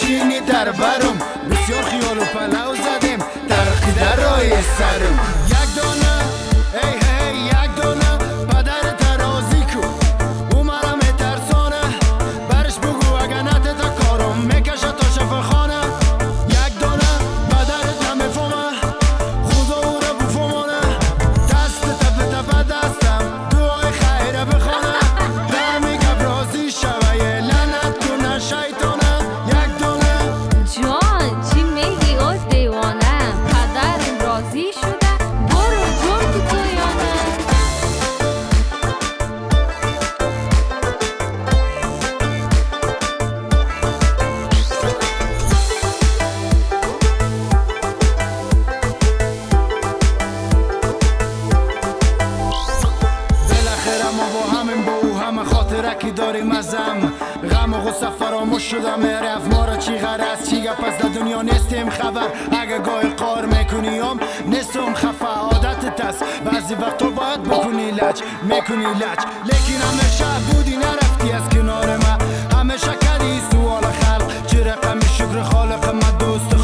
نشینی در برم بسیار خیال و پلو زدیم ترقی در رای سرم یک دانه ای هی یک دانه پدر ترازی کو او مرا میترسانه برش بگو اگه نتتا کارم میکشه تا شفاخانه یک دانه پدرت نمیفهمه خدا او را بفهمانه دست تپ تپ دستم دعای خیره بخوانه دمی گب رازی شوه یه لعنت کنه شیطانه یک دانه جان چی میگی از دیوانه پدرم راضی شده برو جون تو تویانه بالاخره ما با همین با او همه خاطرکی داریم ازم غم و غصه فراموش شده میرفت ما را چی غرض چی گپ از دنیا نیستیم خبر اگه گاهی قار میکنیم نیستم خفه عادتت است بعضی وقتا باید بکنی لج میکنی لج لیکن همیشه بودی نرفتی از کنار ما همیشه کردی سوال خلق چه رقم شکر خالق ما دوست